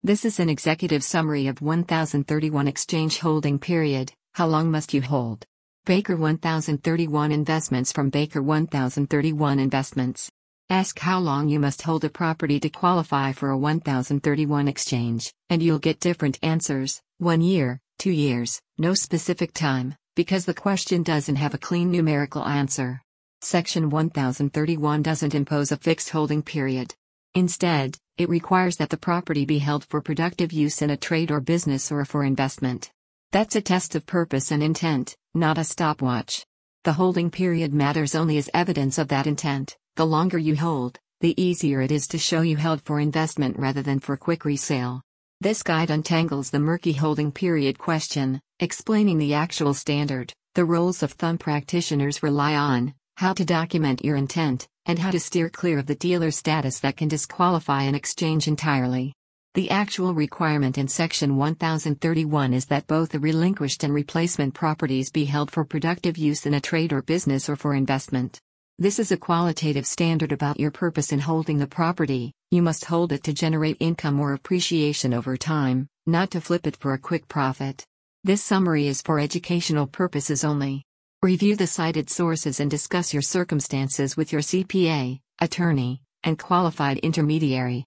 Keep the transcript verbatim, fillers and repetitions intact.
This is an executive summary of one thousand thirty-one exchange holding period. How long must you hold? Baker one thousand thirty-one Investments from Baker one thousand thirty-one Investments. Ask how long you must hold a property to qualify for a one thousand thirty-one exchange, and you'll get different answers: one year, two years, no specific time, because the question doesn't have a clean numerical answer. Section one thousand thirty-one doesn't impose a fixed holding period. Instead, it requires that the property be held for productive use in a trade or business or for investment. That's a test of purpose and intent, not a stopwatch. The holding period matters only as evidence of that intent. The longer you hold, the easier it is to show you held for investment rather than for quick resale. This guide untangles the murky holding period question, explaining the actual standard, the rules of thumb practitioners rely on, how to document your intent, and how to steer clear of the dealer status that can disqualify an exchange entirely. The actual requirement in Section one thousand thirty-one is that both the relinquished and replacement properties be held for productive use in a trade or business or for investment. This is a qualitative standard about your purpose in holding the property. You must hold it to generate income or appreciation over time, not to flip it for a quick profit. This summary is for educational purposes only. Review the cited sources and discuss your circumstances with your C P A, attorney, and qualified intermediary.